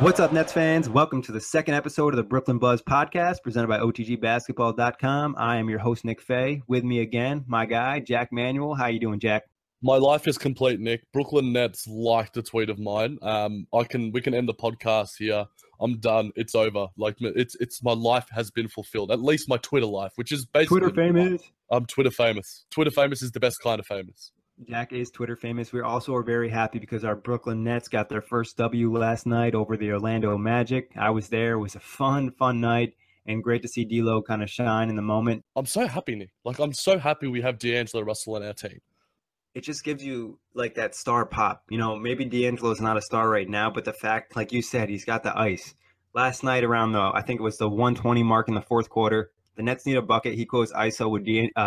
What's up, Nets fans? Welcome to the second episode of the Brooklyn Buzz podcast presented by OTGBasketball.com. I am your host, Nick Fay. With me again, my guy, Jack Manuel. How you doing, Jack? My life is complete, Nick. Brooklyn Nets liked a tweet of mine. We can end the podcast here. I'm done. It's over. It's my life has been fulfilled. At least my Twitter life, which is basically Twitter famous. I'm Twitter famous. Twitter famous is the best kind of famous. Jack is Twitter famous. We also are very happy because our Brooklyn Nets got their first W last night over the Orlando Magic. I was there. It was a fun night, and great to see D'Lo kind of shine in the moment. I'm so happy, Nick. I'm so happy we have D'Angelo Russell on our team. It just gives you like that star pop. Maybe D'Angelo's not a star right now, but the fact, like you said, he's got the ice. Last night around I think it was the 120 mark in the fourth quarter, the Nets need a bucket. He goes ISO with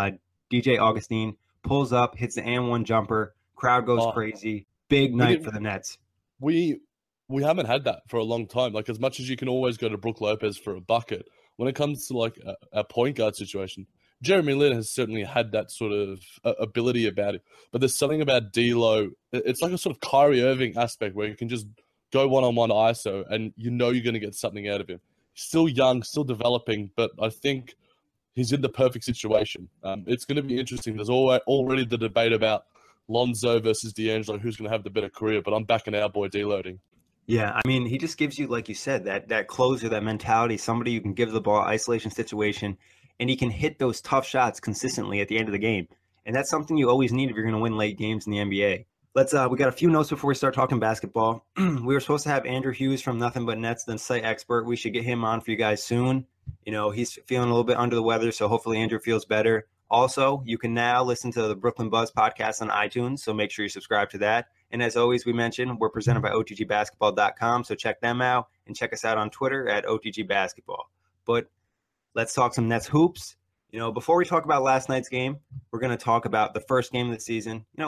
DJ Augustine, pulls up, hits the and-one jumper. Crowd goes crazy. Big night for the Nets. We haven't had that for a long time. As much as you can always go to Brook Lopez for a bucket, when it comes to a point guard situation, Jeremy Lin has certainly had that sort of ability about it. But there's something about D'Lo. It's like a sort of Kyrie Irving aspect where you can just go one-on-one ISO and you're going to get something out of him. He's still young, still developing, but I think he's in the perfect situation. It's going to be interesting. There's already the debate about Lonzo versus D'Angelo, who's going to have the better career, but I'm backing our boy D-Loading. Yeah, I mean, he just gives you, like you said, that closer, that mentality, somebody you can give the ball, isolation situation, and he can hit those tough shots consistently at the end of the game. And that's something you always need if you're going to win late games in the NBA. We got a few notes before we start talking basketball. We were supposed to have Andrew Hughes from Nothing But Nets, the site expert. We should get him on for you guys soon. He's feeling a little bit under the weather, so hopefully Andrew feels better. Also, you can now listen to the Brooklyn Buzz podcast on iTunes, so make sure you subscribe to that. And as always, we mentioned, we're presented by OTGBasketball.com, so check them out and check us out on Twitter at OTGBasketball. But let's talk some Nets hoops. Before we talk about last night's game, we're going to talk about the first game of the season. It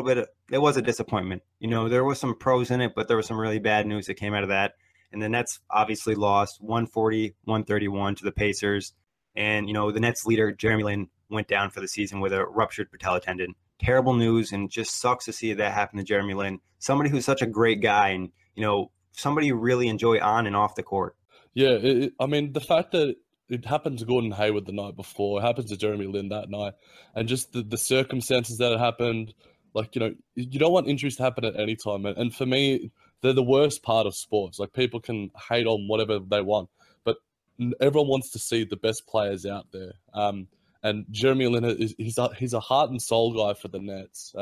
was a disappointment. There was some pros in it, but there was some really bad news that came out of that. And the Nets obviously lost 140-131 to the Pacers. And, the Nets leader, Jeremy Lin, went down for the season with a ruptured patella tendon. Terrible news, and just sucks to see that happen to Jeremy Lin, somebody who's such a great guy and, somebody you really enjoy on and off the court. Yeah, the fact that it happened to Gordon Hayward the night before, it happened to Jeremy Lin that night, and just the circumstances that it happened, you don't want injuries to happen at any time. And for me, they're the worst part of sports. People can hate on whatever they want, but everyone wants to see the best players out there. And Jeremy Lin, he's a heart and soul guy for the Nets.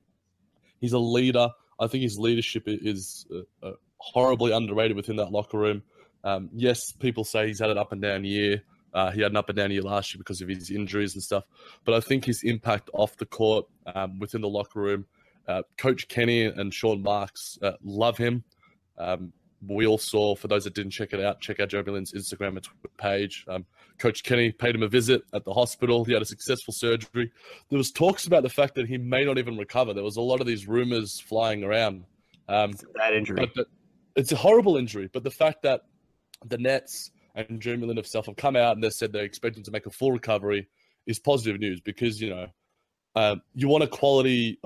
He's a leader. I think his leadership is horribly underrated within that locker room. Yes, people say he's had an up and down year. He had an up and down year last year because of his injuries and stuff. But I think his impact off the court, within the locker room, Coach Kenny and Sean Marks love him. We all saw, for those that didn't check it out, check out Jeremy Lin's Instagram and Twitter page. Coach Kenny paid him a visit at the hospital. He had a successful surgery. There was talks about the fact that he may not even recover. There was a lot of these rumors flying around. It's a bad injury. It's a horrible injury, but the fact that the Nets and Jeremy Lin himself have come out and they said they're expecting to make a full recovery is positive news because, you want a quality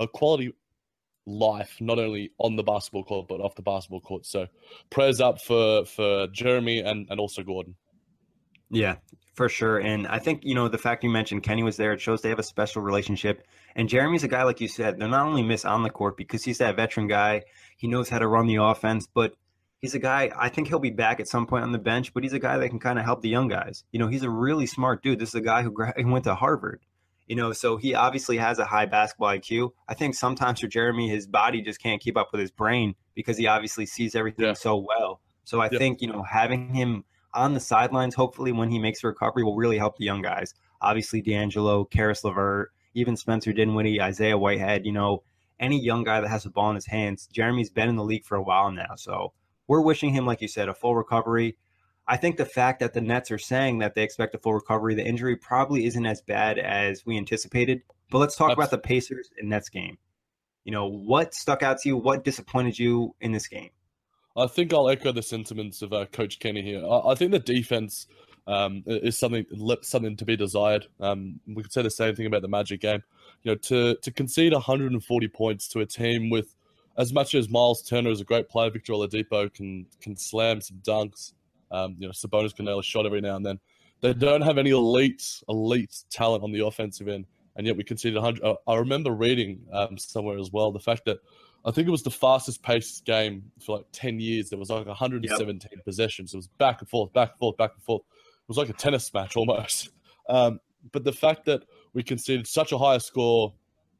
life, not only on the basketball court, but off the basketball court. So prayers up for Jeremy and also Gordon. Yeah, for sure. And I think, the fact you mentioned Kenny was there, it shows they have a special relationship. And Jeremy's a guy, like you said, they're not only miss on the court because he's that veteran guy. He knows how to run the offense, but he's a guy, I think he'll be back at some point on the bench, but he's a guy that can kind of help the young guys. He's a really smart dude. This is a guy who went to Harvard. So he obviously has a high basketball IQ. I think sometimes for Jeremy, his body just can't keep up with his brain because he obviously sees everything so well. So I think, having him on the sidelines, hopefully when he makes a recovery, will really help the young guys. Obviously, D'Angelo, Karis LeVert, even Spencer Dinwiddie, Isaiah Whitehead, any young guy that has the ball in his hands. Jeremy's been in the league for a while now. So we're wishing him, like you said, a full recovery. I think the fact that the Nets are saying that they expect a full recovery, the injury probably isn't as bad as we anticipated. But let's talk about the Pacers and Nets game. What stuck out to you? What disappointed you in this game? I think I'll echo the sentiments of Coach Kenny here. I think the defense is something to be desired. We could say the same thing about the Magic game. To concede 140 points to a team with as much as Miles Turner is a great player, Victor Oladipo can slam some dunks. Sabonis can nail a shot every now and then. They don't have any elite talent on the offensive end, and yet we conceded 100. I remember reading somewhere as well the fact that I think it was the fastest paced game for like 10 years. There was like 117 possessions. It was back and forth, back and forth, back and forth. It was like a tennis match almost. But the fact that we conceded such a high score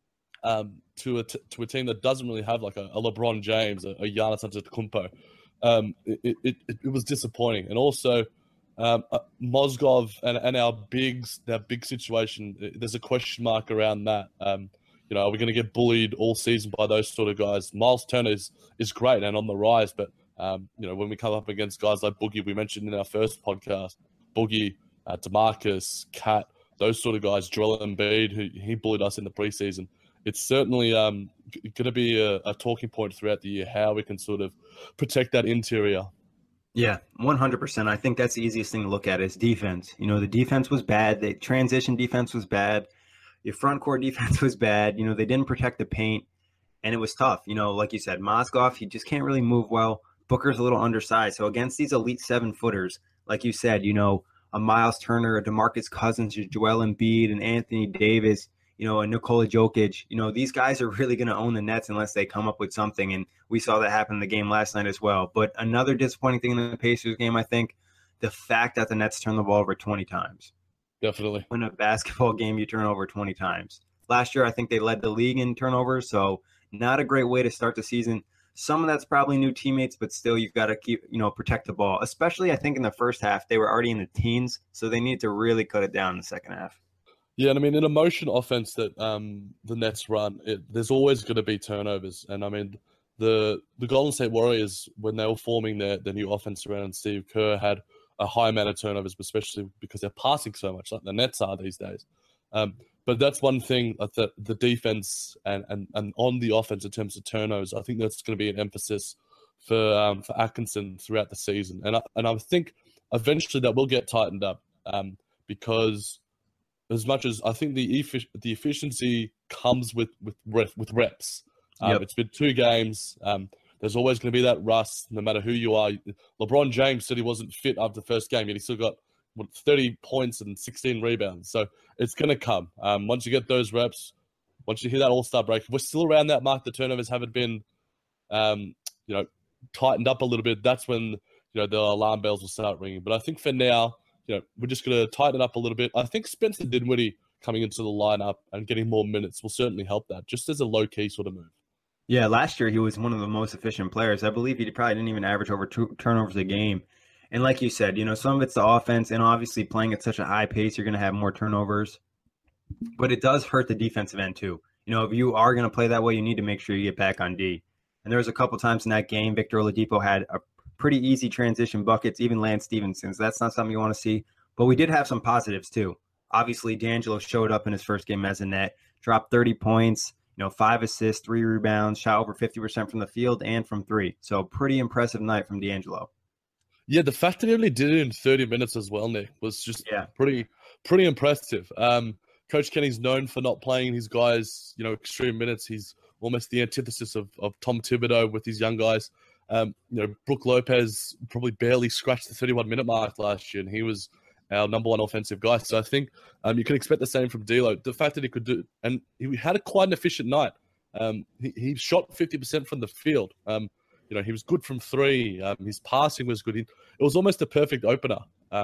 to a team that doesn't really have like a LeBron James, a Giannis Antetokounmpo, it was disappointing. And also, Mozgov and our bigs, their big situation, there's a question mark around that. Are we going to get bullied all season by those sort of guys? Miles Turner is great and on the rise, but when we come up against guys like Boogie, we mentioned in our first podcast, Boogie, DeMarcus, Cat, those sort of guys, Joel Embiid, who he bullied us in the preseason. It's certainly going to be a talking point throughout the year, how we can sort of protect that interior. Yeah, 100%. I think that's the easiest thing to look at is defense. The defense was bad. The transition defense was bad. Your front court defense was bad. They didn't protect the paint, and it was tough. Like you said, Mozgov, he just can't really move well. Booker's a little undersized. So against these elite 7-footers, like you said, a Miles Turner, a DeMarcus Cousins, a Joel Embiid, and Anthony Davis, and Nikola Jokic, these guys are really going to own the Nets unless they come up with something. And we saw that happen in the game last night as well. But another disappointing thing in the Pacers game, I think, the fact that the Nets turned the ball over 20 times. Definitely. In a basketball game, you turn over 20 times. Last year, I think they led the league in turnovers, so not a great way to start the season. Some of that's probably new teammates, but still you've got to keep, protect the ball. Especially, I think, in the first half, they were already in the teens, so they need to really cut it down in the second half. Yeah, and I mean, in a motion offense that the Nets run, there's always going to be turnovers. And I mean, the Golden State Warriors, when they were forming their new offense around Steve Kerr, had a high amount of turnovers, especially because they're passing so much, like the Nets are these days. But that's one thing that the defense and on the offense in terms of turnovers, I think that's going to be an emphasis for Atkinson throughout the season. And I think eventually that will get tightened up because as much as I think the efficiency comes with reps. It's been 2 games. There's always going to be that rust, no matter who you are. LeBron James said he wasn't fit after the first game, yet he still got 30 points and 16 rebounds. So it's going to come. Once you get those reps, once you hit that all-star break, we're still around that mark. The turnovers haven't been, tightened up a little bit. That's when, the alarm bells will start ringing. But I think for now, we're just going to tighten it up a little bit. I think Spencer Dinwiddie coming into the lineup and getting more minutes will certainly help that, just as a low-key sort of move. Yeah, last year he was one of the most efficient players. I believe he probably didn't even average over 2 turnovers a game. And like you said, some of it's the offense, and obviously playing at such a high pace, you're going to have more turnovers. But it does hurt the defensive end too. If you are going to play that way, you need to make sure you get back on D. And there was a couple times in that game, Victor Oladipo had a pretty easy transition buckets, even Lance Stevenson's. That's not something you want to see. But we did have some positives too. Obviously, D'Angelo showed up in his first game as a net, dropped 30 points, 5 assists, 3 rebounds, shot over 50% from the field and from 3. So pretty impressive night from D'Angelo. Yeah, the fact that he only did it in 30 minutes as well, Nick, was just pretty impressive. Coach Kenny's known for not playing his guys, extreme minutes. He's almost the antithesis of Tom Thibodeau with his young guys. Brook Lopez probably barely scratched the 31-minute mark last year, and he was our number 1 offensive guy. So I think you can expect the same from D'Lo. The fact that he could do, and he had quite an efficient night. He shot 50% from the field. He was good from 3. His passing was good. It was almost a perfect opener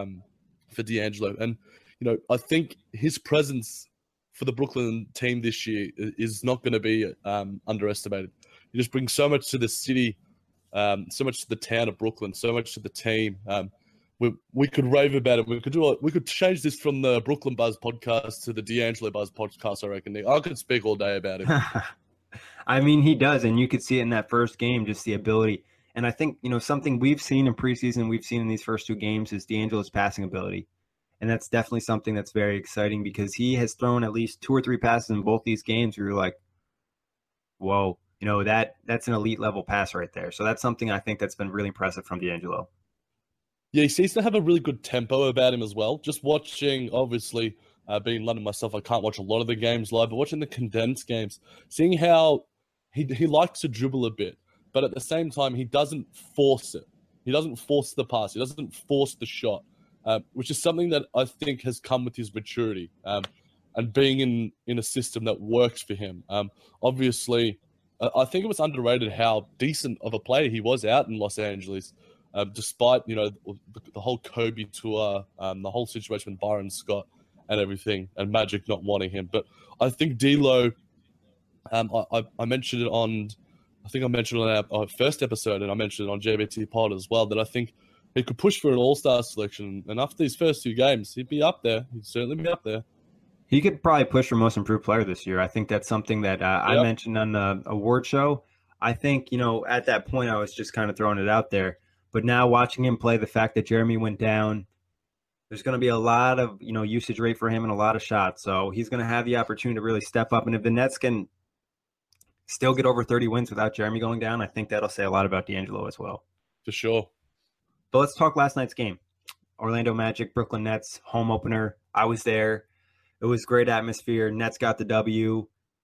for D'Angelo. And, I think his presence for the Brooklyn team this year is not going to be underestimated. He just brings so much to the city, so much to the town of Brooklyn, so much to the team. We could rave about it. We could change this from the Brooklyn Buzz podcast to the D'Angelo Buzz podcast, I reckon, Nick. I could speak all day about it. I mean, he does, and you could see it in that first game, just the ability. And I think, something we've seen in preseason, we've seen in these first 2 games is D'Angelo's passing ability. And that's definitely something that's very exciting because he has thrown at least 2 or 3 passes in both these games where you're like, whoa, that's an elite level pass right there. So that's something I think that's been really impressive from D'Angelo. Yeah, he seems to have a really good tempo about him as well. Just watching, obviously, being in London myself, I can't watch a lot of the games live, but watching the condensed games, seeing how he likes to dribble a bit, but at the same time, he doesn't force it. He doesn't force the pass. He doesn't force the shot, which is something that I think has come with his maturity and being in a system that works for him. Obviously, I think it was underrated how decent of a player he was out in Los Angeles, despite the whole Kobe tour, the whole situation with Byron Scott and everything, and Magic not wanting him. But I think D'Lo, I mentioned it on, I think I mentioned it on our first episode, and I mentioned it on JBT Pod as well, that I think he could push for an All-Star selection. And after these first 2 games, he'd be up there. He'd certainly be up there. He could probably push for most improved player this year. I think that's something that I mentioned on the award show. I think, at that point, I was just kind of throwing it out there. But now watching him play, the fact that Jeremy went down, there's going to be a lot of, usage rate for him and a lot of shots. So he's going to have the opportunity to really step up. And if the Nets can still get over 30 wins without Jeremy going down, I think that'll say a lot about D'Angelo as well. For sure. But let's talk last night's game. Orlando Magic, Brooklyn Nets, home opener. I was there. It was great atmosphere. Nets got the W,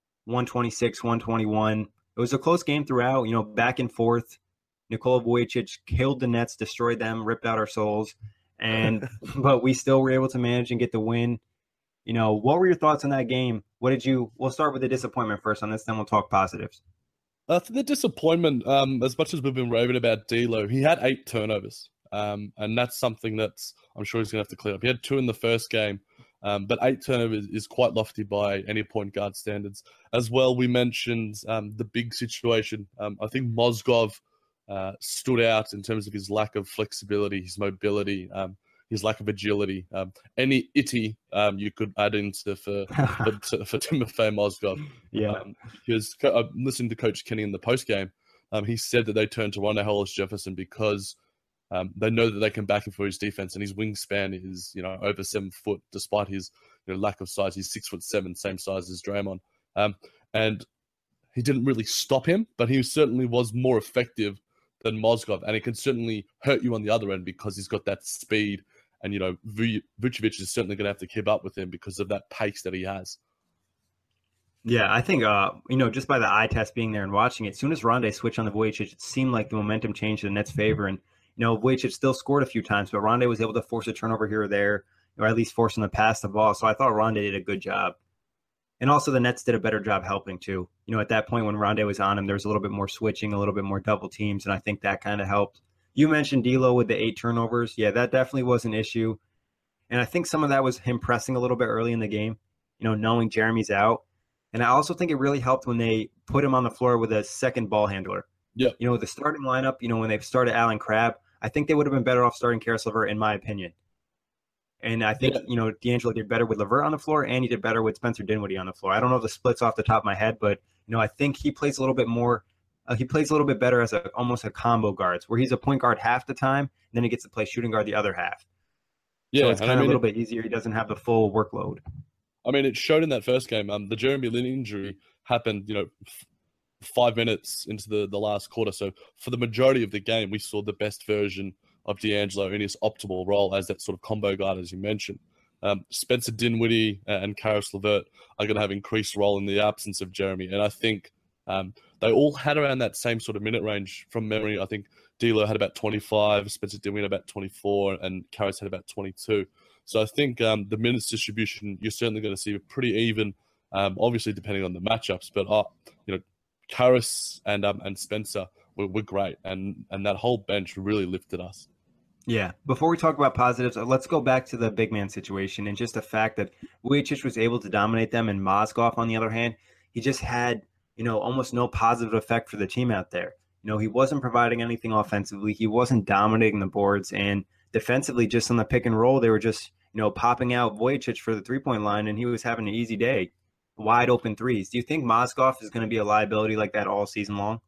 126-121. It was a close game throughout, back and forth. Nikola Vucevic killed the Nets, destroyed them, ripped out our souls. But we still were able to manage and get the win. What were your thoughts on that game? We'll start with the disappointment first on this, then we'll talk positives. For the disappointment, as much as we've been raving about D'Lo, he had 8 turnovers. And that's something that's, I'm sure he's going to have to clear up. He had 2 in the first game. But 8 turnovers is quite lofty by any point guard standards. As well, we mentioned the big situation. I think Mozgov stood out in terms of his lack of flexibility, his mobility, his lack of agility. Any itty you could add into for Timofey Mozgov. Yeah. Because I listened to Coach Kenny in the postgame. He said that they turned to Rondae Hollis-Jefferson because they know that they can back him for his defense, and his wingspan is, over 7 foot, despite his lack of size. He's 6'7", same size as Draymond. And he didn't really stop him, but he certainly was more effective than Mozgov, and it can certainly hurt you on the other end because he's got that speed, and Vucevic is certainly going to have to keep up with him because of that pace that he has. Yeah, I think, just by the eye test being there and watching it, as soon as Rondae switched on the Vucevic, it seemed like the momentum changed in the Nets' favor, and Vucevic still scored a few times, but Rondae was able to force a turnover here or there, or at least force him to pass the ball. So I thought Rondae did a good job. And also the Nets did a better job helping too. At that point when Rondae was on him, there was a little bit more switching, a little bit more double teams, and I think that kind of helped. You mentioned D'Lo with the 8 turnovers. Yeah, that definitely was an issue. And I think some of that was him pressing a little bit early in the game, knowing Jeremy's out. And I also think it really helped when they put him on the floor with a second ball handler. Yeah. The starting lineup, when they started Allen Crabbe, I think they would have been better off starting Caris LeVert, in my opinion. And I think, D'Angelo did better with LeVert on the floor, and he did better with Spencer Dinwiddie on the floor. I don't know the splits off the top of my head, but, I think he plays a little bit more. He plays a little bit better as almost a combo guards, where he's a point guard half the time, and then he gets to play shooting guard the other half. Yeah, so it's kind of a little bit easier. He doesn't have the full workload. I mean, it showed in that first game. The Jeremy Lin injury happened, 5 minutes into the last quarter. So for the majority of the game, we saw the best version of D'Angelo in his optimal role as that sort of combo guard, as you mentioned. Spencer Dinwiddie and Caris LeVert are going to have increased role in the absence of Jeremy. And I think they all had around that same sort of minute range from memory. I think D'Lo had about 25, Spencer Dinwiddie had about 24, and Caris had about 22. So I think the minutes distribution, you're certainly going to see pretty even, obviously depending on the matchups. But, Caris and Spencer were great, and that whole bench really lifted us. Yeah. Before we talk about positives, let's go back to the big man situation and just the fact that Vucevic was able to dominate them, and Mozgov, on the other hand, he just had, almost no positive effect for the team out there. He wasn't providing anything offensively. He wasn't dominating the boards, and defensively, just on the pick and roll, they were just, popping out Vucevic for the three-point line, and he was having an easy day. Wide open threes. Do you think Mozgov is going to be a liability like that all season long?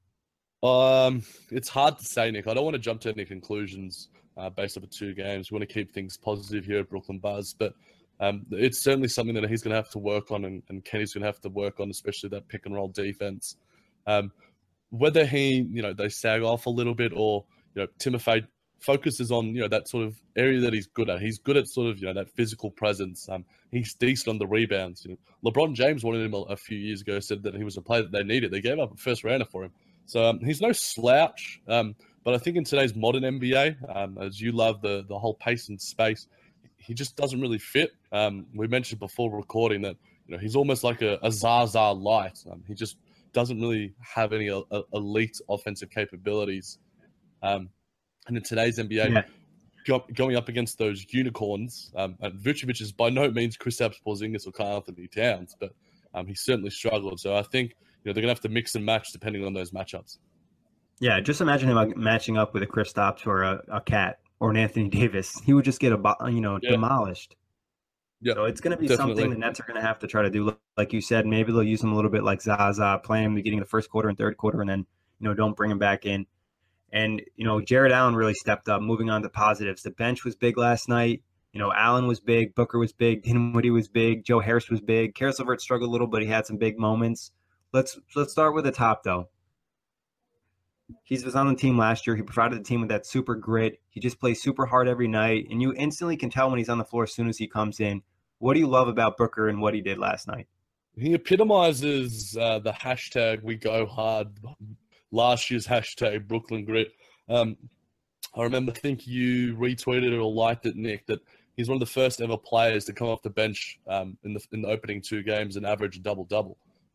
It's hard to say, Nick. I don't want to jump to any conclusions based off 2 games. We want to keep things positive here at Brooklyn Buzz, but it's certainly something that he's going to have to work on, and Kenny's going to have to work on, especially that pick and roll defense. Whether they sag off a little bit, or Timofey focuses on, that sort of area that he's good at. He's good at sort of, that physical presence. He's decent on the rebounds. LeBron James wanted him a few years ago, said that he was a player that they needed. They gave up a first rounder for him. So he's no slouch. But I think in today's modern NBA, as you love the whole pace and space, he just doesn't really fit. We mentioned before recording that, he's almost like a Zaza light. He just doesn't really have any elite offensive capabilities. And in today's NBA, going up against those unicorns, and Vucevic is by no means Kristaps Porzingis or Karl Anthony Towns, but he certainly struggled. So I think they're going to have to mix and match depending on those matchups. Yeah, just imagine him matching up with a Kristaps or a Cat or an Anthony Davis. He would just get demolished. Yeah, so it's going to be something the Nets are going to have to try to do. Like you said, maybe they'll use him a little bit like Zaza, play him beginning of the first quarter and third quarter, and then don't bring him back in. And Jared Allen really stepped up. Moving on to positives, the bench was big last night. Allen was big, Booker was big, Dinwiddie was big, Joe Harris was big. Karis LeVert struggled a little, but he had some big moments. Let's start with the top though. He was on the team last year. He provided the team with that super grit. He just plays super hard every night, and you instantly can tell when he's on the floor as soon as he comes in. What do you love about Booker and what he did last night? He epitomizes the hashtag We Go Hard, last year's hashtag Brooklyn Grit. I remember, I think you retweeted it or liked it, Nick, that he's one of the first ever players to come off the bench in the opening 2 games and average a double-double.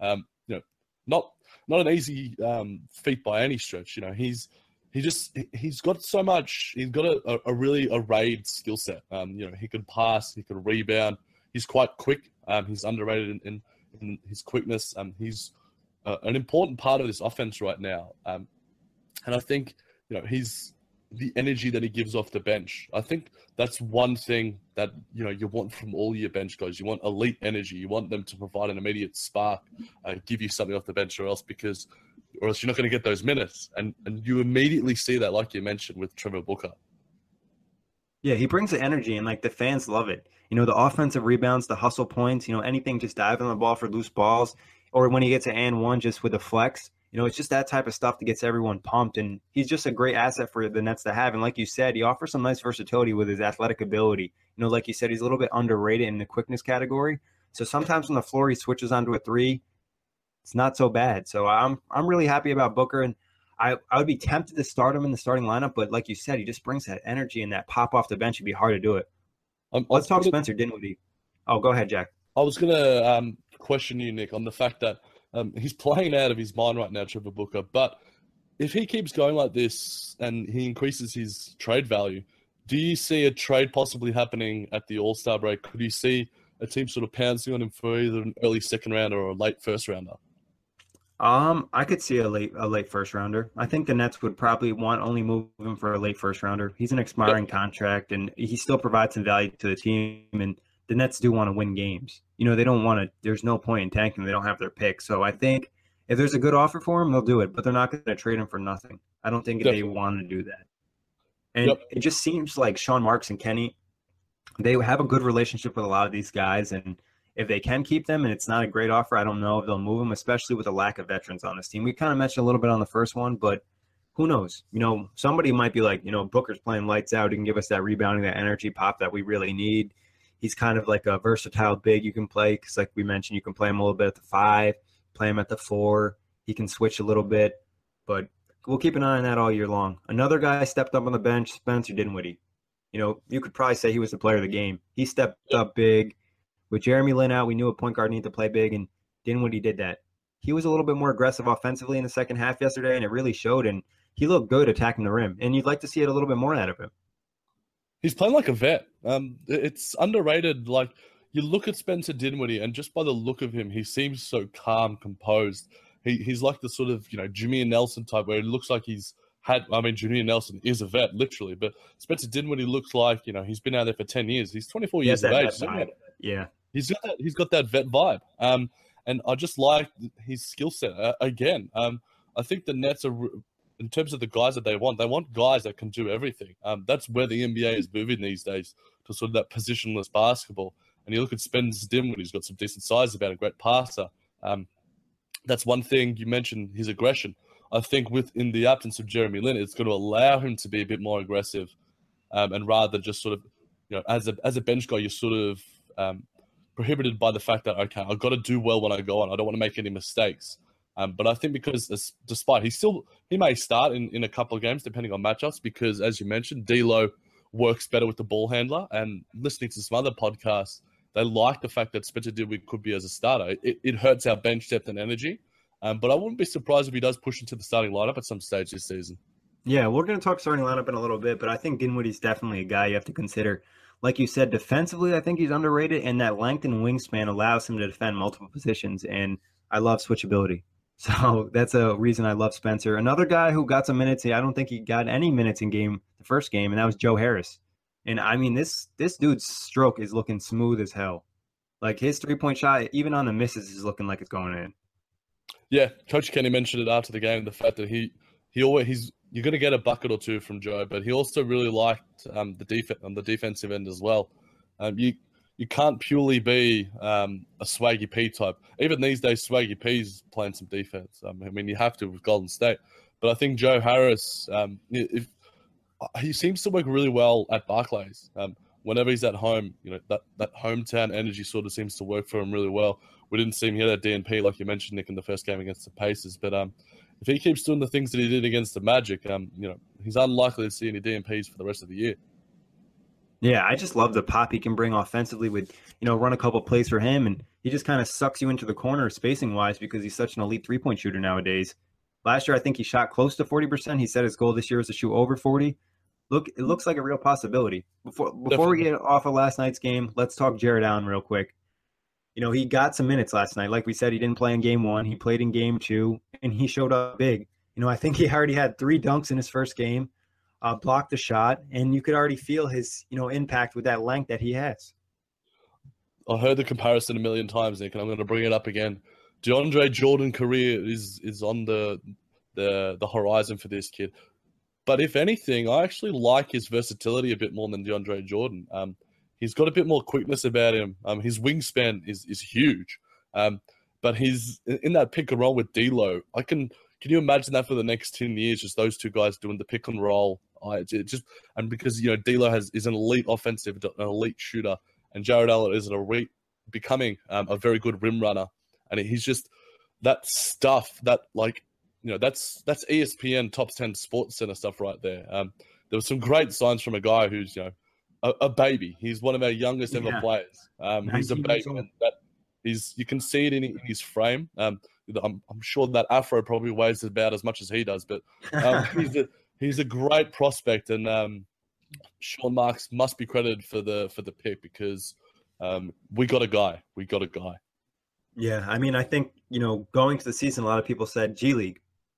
Not an easy feat by any stretch. He's got so much. He's got a really arrayed skill set. He could pass, he could rebound. He's quite quick. He's underrated in his quickness. He's an important part of this offense right now. And I think he's the energy that he gives off the bench. I think that's one thing that you want from all your bench guys. You want elite energy. You want them to provide an immediate spark, give you something off the bench, or else you're not going to get those minutes. And you immediately see that, like you mentioned, with Trevor Booker. Yeah, he brings the energy, and the fans love it. The offensive rebounds, the hustle points, anything, just diving on the ball for loose balls, or when he gets an and one just with a flex. It's just that type of stuff that gets everyone pumped, and he's just a great asset for the Nets to have. And like you said, he offers some nice versatility with his athletic ability. Like you said, he's a little bit underrated in the quickness category. So sometimes on the floor, he switches onto a 3. It's not so bad. So I'm really happy about Booker, and I would be tempted to start him in the starting lineup, but like you said, he just brings that energy and that pop off the bench. It'd be hard to do it. Let's talk Spencer Dinwiddie. Oh, go ahead, Jack. I was going to question you, Nick, on the fact that he's playing out of his mind right now, Trevor Booker. But if he keeps going like this and he increases his trade value, do you see a trade possibly happening at the All-Star break? Could you see a team sort of pouncing on him for either an early second rounder or a late first rounder? I could see a late first rounder. I think the Nets would probably only move him for a late first rounder. He's an expiring contract, and he still provides some value to the team. And the Nets do want to win games. They don't want to. There's no point in tanking. They don't have their pick. So I think if there's a good offer for him, they'll do it. But they're not going to trade him for nothing. I don't think they want to do that. And it just seems like Sean Marks and Kenny, they have a good relationship with a lot of these guys, and if they can keep them and it's not a great offer, I don't know if they'll move them, especially with a lack of veterans on this team. We kind of mentioned a little bit on the first one, but who knows? Somebody might be like, Booker's playing lights out. He can give us that rebounding, that energy pop that we really need. He's kind of like a versatile big you can play because, like we mentioned, you can play him a little bit at the 5, play him at the 4. He can switch a little bit, but we'll keep an eye on that all year long. Another guy stepped up on the bench, Spencer Dinwiddie. You could probably say he was the player of the game. He stepped up big. With Jeremy Lin out, we knew a point guard needed to play big, and Dinwiddie did that. He was a little bit more aggressive offensively in the second half yesterday, and it really showed, and he looked good attacking the rim, and you'd like to see it a little bit more out of him. He's playing like a vet. It's underrated. Like, you look at Spencer Dinwiddie, and just by the look of him, he seems so calm, composed. He's like the sort of, Jimmy and Nelson type, where it looks like Jimmy Nelson is a vet, literally, but Spencer Dinwiddie looks like, he's been out there for 10 years. He's 24 years of age. Yeah. He's got that vet vibe. And I just like his skill set. Again, I think the Nets are, in terms of the guys that they want guys that can do everything. That's where the NBA is moving these days, to sort of that positionless basketball. And you look at Spencer Dinwiddie, he's got some decent size about, a great passer. That's one thing. You mentioned his aggression. I think in the absence of Jeremy Lin, it's going to allow him to be a bit more aggressive, and rather just sort of, as a bench guy, you're sort of prohibited by the fact that, okay, I've got to do well when I go on. I don't want to make any mistakes. But I think because despite he may start in a couple of games depending on matchups, because as you mentioned, D'Lo works better with the ball handler, and listening to some other podcasts, they like the fact that Spencer Dinwiddie could be as a starter. It hurts our bench depth and energy, but I wouldn't be surprised if he does push into the starting lineup at some stage this season. Yeah, we're going to talk starting lineup in a little bit, but I think Dinwiddie's definitely a guy you have to consider. Like you said, defensively, I think he's underrated, and that length and wingspan allows him to defend multiple positions, and I love switchability. So that's a reason I love Spencer. Another guy who got some minutes, I don't think he got any minutes in the first game, and that was Joe Harris. And I mean, this dude's stroke is looking smooth as hell. Like his 3-point shot, even on the misses, is looking like it's going in. Yeah, Coach Kenny mentioned it after the game, the fact that you're going to get a bucket or two from Joe, but he also really liked the defensive end as well. You can't purely be a Swaggy P type. Even these days, Swaggy P's playing some defense. I mean, you have to with Golden State. But I think Joe Harris, he seems to work really well at Barclays. Whenever he's at home, that hometown energy sort of seems to work for him really well. We didn't see him hit that DNP like you mentioned, Nick, in the first game against the Pacers. But if he keeps doing the things that he did against the Magic, he's unlikely to see any DNPs for the rest of the year. Yeah, I just love the pop he can bring offensively with, run a couple plays for him. And he just kind of sucks you into the corner spacing-wise because he's such an elite three-point shooter nowadays. Last year, I think he shot close to 40%. He said his goal this year is to shoot over 40. It looks like a real possibility. Before we get off of last night's game, let's talk Jarrett Allen real quick. He got some minutes last night. Like we said, he didn't play in game 1. He played in game 2, and he showed up big. I think he already had 3 dunks in his first game. Blocked the shot, and you could already feel his, impact with that length that he has. I heard the comparison a million times, Nick, and I'm going to bring it up again. DeAndre Jordan career is on the horizon for this kid. But if anything, I actually like his versatility a bit more than DeAndre Jordan. He's got a bit more quickness about him. His wingspan is huge. But he's in that pick and roll with D'Lo. Can you imagine that for the next 10 years, just those two guys doing the pick and roll? And because D'Lo is an elite offensive, an elite shooter, and Jarrett Allen is becoming a very good rim runner, and he's just that stuff that that's ESPN top 10 Sports Center stuff right there. There was some great signs from a guy who's a baby. He's one of our youngest ever players. He's a baby, and you can see it in his frame. I'm sure that afro probably weighs about as much as he does, but he's a great prospect, and Sean Marks must be credited for the pick because we got a guy. Yeah, I mean, I think going to the season, a lot of people said G League,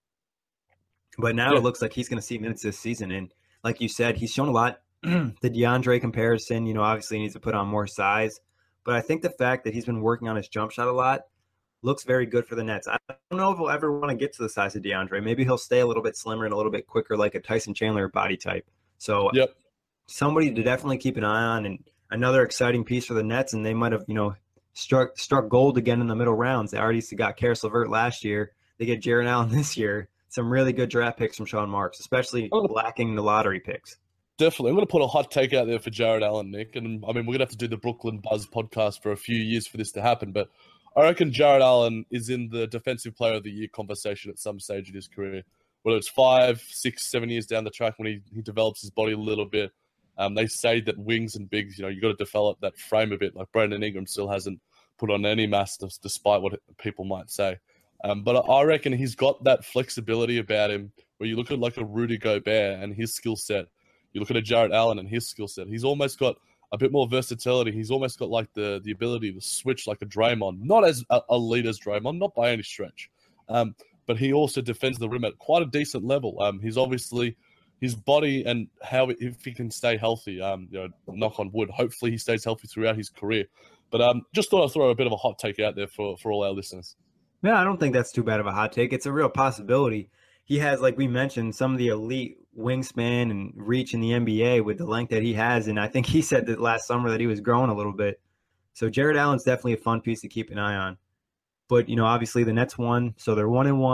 but now it looks like he's going to see minutes this season, and like you said, he's shown a lot. The DeAndre comparison, obviously needs to put on more size, but I think the fact that he's been working on his jump shot a lot looks very good for the Nets. I don't know if he'll ever want to get to the size of DeAndre. Maybe he'll stay a little bit slimmer and a little bit quicker, like a Tyson Chandler body type. So somebody to definitely keep an eye on, and another exciting piece for the Nets. And they might have, struck gold again in the middle rounds. They already got Karis LeVert last year. They get Jarrett Allen this year. Some really good draft picks from Sean Marks, especially lacking the lottery picks. Definitely. I'm going to put a hot take out there for Jarrett Allen, Nick. And I mean, we're going to have to do the Brooklyn Buzz podcast for a few years for this to happen. But I reckon Jarrett Allen is in the Defensive Player of the Year conversation at some stage in his career, whether it's 5, 6, 7 years down the track when he develops his body a little bit. They say that wings and bigs, you got to develop that frame a bit. Like Brandon Ingram still hasn't put on any mass despite what people might say. But I reckon he's got that flexibility about him where you look at like a Rudy Gobert and his skill set. You look at a Jarrett Allen and his skill set. He's almost got a bit more versatility. He's almost got like the ability to switch like a Draymond. Not as elite as Draymond, not by any stretch. But he also defends the rim at quite a decent level. He's obviously his body and if he can stay healthy, knock on wood, hopefully he stays healthy throughout his career. But just thought I'd throw a bit of a hot take out there for all our listeners. Yeah, I don't think that's too bad of a hot take. It's a real possibility. He has, like we mentioned, some of the elite wingspan and reach in the NBA with the length that he has. And I think he said that last summer that he was growing a little bit. So Jarrett Allen's definitely a fun piece to keep an eye on. But, obviously the Nets won, so they're 1-1.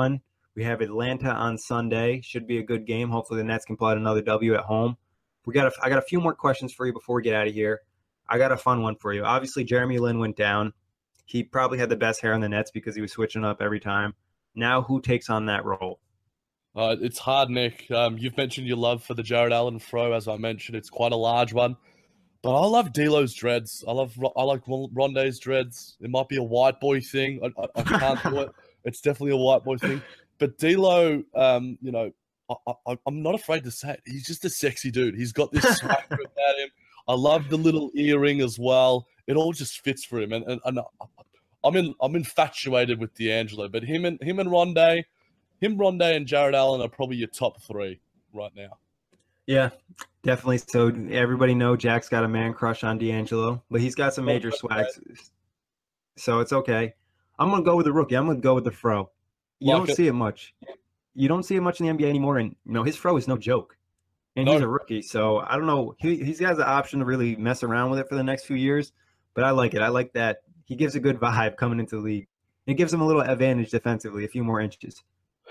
We have Atlanta on Sunday. Should be a good game. Hopefully the Nets can pull out another W at home. I got a few more questions for you before we get out of here. I got a fun one for you. Obviously, Jeremy Lin went down. He probably had the best hair on the Nets because he was switching up every time. Now, who takes on that role? It's hard, Nick. You've mentioned your love for the Jared Allen throw. As I mentioned, it's quite a large one. But I love D'Lo's dreads. I like Rondé's dreads. It might be a white boy thing. I can't do it. It's definitely a white boy thing. But D'Lo, I'm not afraid to say it. He's just a sexy dude. He's got this swagger about him. I love the little earring as well. It all just fits for him. And I'm infatuated with D'Angelo. But him and Rondé, Rondé and Jared Allen are probably your top three right now. Yeah, definitely. So everybody know Jack's got a man crush on D'Angelo, but he's got some major swags. So it's okay. I'm going to go with the rookie. I'm going to go with the fro. You don't see it much. You don't see it much in the NBA anymore. And, his fro is no joke. And he's a rookie. So I don't know. He's got the option to really mess around with it for the next few years. But I like it. I like that. He gives a good vibe coming into the league. It gives him a little advantage defensively, a few more inches.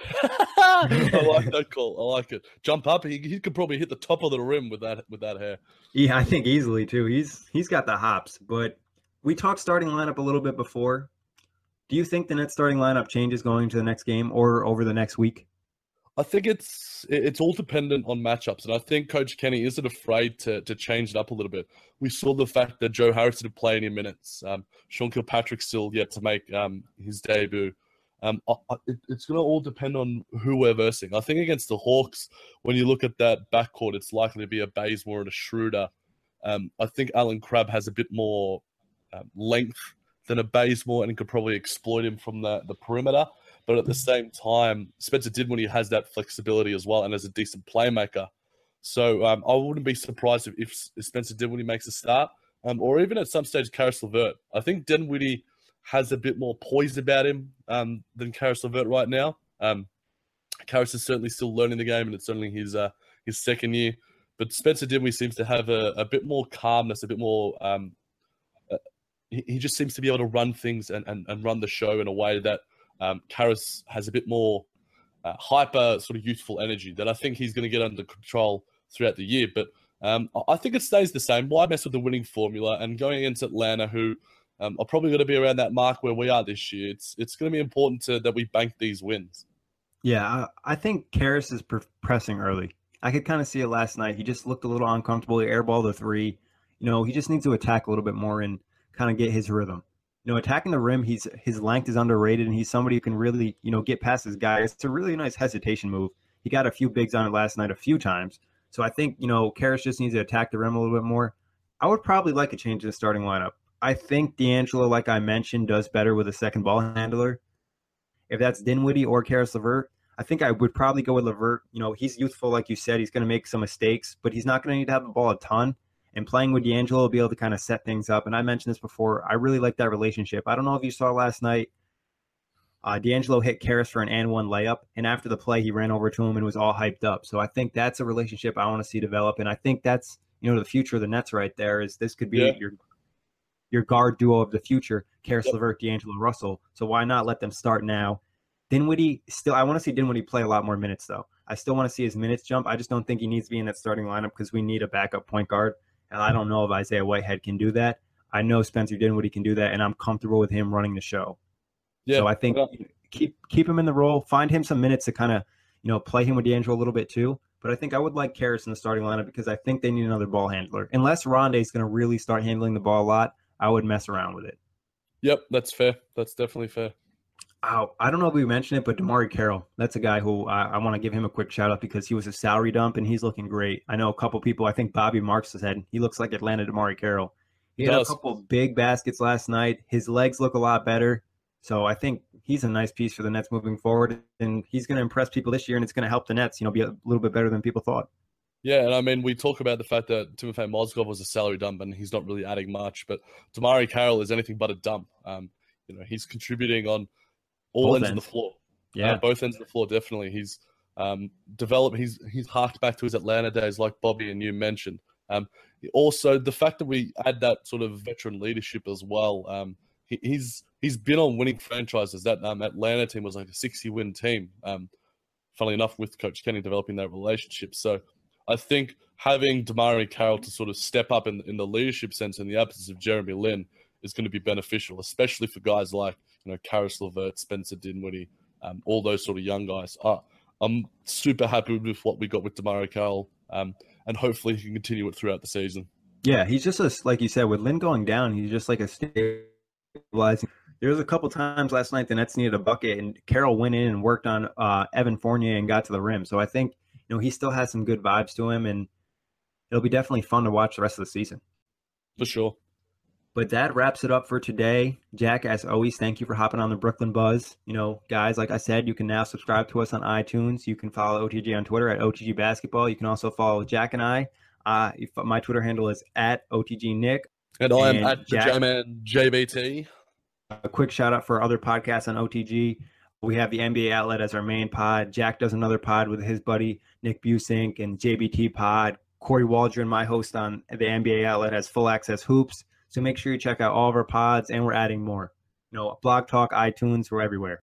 I like that call. I like it. Jump up. He could probably hit the top of the rim with that hair. Yeah, I think easily too. He's got the hops. But we talked starting lineup a little bit before. Do you think the Nets starting lineup changes going into the next game or over the next week? I think it's all dependent on matchups, and I think Coach Kenny isn't afraid to change it up a little bit. We saw the fact that Joe Harris didn't play any minutes. Sean Kilpatrick's still yet to make his debut. It's going to all depend on who we're versing. I think against the Hawks, when you look at that backcourt, it's likely to be a Bazemore and a Schroeder. I think Alan Crabb has a bit more length than a Bazemore and could probably exploit him from the perimeter. But at the same time, Spencer Dinwiddie has that flexibility as well and is a decent playmaker. So I wouldn't be surprised if Spencer Dinwiddie makes a start, or even at some stage, Caris LeVert. I think Dinwiddie has a bit more poise about him than Caris LeVert right now. Caris is certainly still learning the game, and it's only his second year. But Spencer Dinwiddie seems to have a bit more calmness, a bit more. He just seems to be able to run things and run the show in a way that Caris has a bit more hyper sort of youthful energy that I think he's going to get under control throughout the year. But I think it stays the same. Why mess with the winning formula? And going against Atlanta, who are probably going to be around that mark where we are this year, it's going to be important that we bank these wins. Yeah, I think Caris is pressing early. I could kind of see it last night. He just looked a little uncomfortable. He airballed the three. He just needs to attack a little bit more and kind of get his rhythm. Attacking the rim, his length is underrated, and he's somebody who can really, get past his guy. It's a really nice hesitation move. He got a few bigs on it last night a few times. So I think, Caris just needs to attack the rim a little bit more. I would probably like a change in the starting lineup. I think D'Angelo, like I mentioned, does better with a second ball handler. If that's Dinwiddie or Caris LeVert, I think I would probably go with LeVert. He's youthful, like you said. He's going to make some mistakes, but he's not going to need to have the ball a ton. And playing with D'Angelo will be able to kind of set things up. And I mentioned this before. I really like that relationship. I don't know if you saw last night. D'Angelo hit Caris for an and-one layup. And after the play, he ran over to him and was all hyped up. So I think that's a relationship I want to see develop. And I think that's, the future of the Nets right there is this could be your guard duo of the future, Caris LeVert, D'Angelo Russell. So why not let them start now? Dinwiddie, I want to see Dinwiddie play a lot more minutes, though. I still want to see his minutes jump. I just don't think he needs to be in that starting lineup because we need a backup point guard. And I don't know if Isaiah Whitehead can do that. I know Spencer Dinwiddie can do that, and I'm comfortable with him running the show. Yeah, so I think keep him in the role. Find him some minutes to kind of, play him with D'Angelo a little bit too. But I think I would like Caris in the starting lineup because I think they need another ball handler. Unless Rondé is going to really start handling the ball a lot, I would mess around with it. Yep, that's fair. That's definitely fair. I don't know if we mentioned it, but DeMarre Carroll, that's a guy who I want to give him a quick shout out because he was a salary dump and he's looking great. I know a couple people, I think Bobby Marks said he looks like Atlanta DeMarre Carroll. He had a couple big baskets last night. His legs look a lot better. So I think he's a nice piece for the Nets moving forward. And he's going to impress people this year and it's going to help the Nets, be a little bit better than people thought. Yeah, and I mean, we talk about the fact that Timofey Mozgov was a salary dump and he's not really adding much, but DeMarre Carroll is anything but a dump. He's contributing on all ends of the floor. Yeah, both ends of the floor, definitely. He's developed. He's harked back to his Atlanta days, like Bobby and you mentioned. Also, the fact that we add that sort of veteran leadership as well. He's he's been on winning franchises. That Atlanta team was like a 60-win team. Funnily enough, with Coach Kenny developing that relationship. So I think having DeMario Carroll to sort of step up in the leadership sense in the absence of Jeremy Lin is going to be beneficial, especially for guys like Karis LeVert, Spencer Dinwiddie, all those sort of young guys. I'm super happy with what we got with DeMario Carroll, and hopefully he can continue it throughout the season. Yeah, he's just like you said, with Lin going down, he's just like a stabilizing. There was a couple times last night the Nets needed a bucket, and Carroll went in and worked on Evan Fournier and got to the rim. So I think he still has some good vibes to him, and it'll be definitely fun to watch the rest of the season. For sure. But that wraps it up for today. Jack, as always, thank you for hopping on the Brooklyn Buzz. Guys, like I said, you can now subscribe to us on iTunes. You can follow OTG on Twitter at OTG Basketball. You can also follow Jack and I. My Twitter handle is at OTG Nick. And I am at J-Man JBT. A quick shout out for other podcasts on OTG. We have the NBA Outlet as our main pod. Jack does another pod with his buddy Nick Busink and JBT Pod. Corey Waldron, my host on the NBA Outlet, has Full Access Hoops. So make sure you check out all of our pods, and we're adding more. Blog Talk, iTunes, we're everywhere.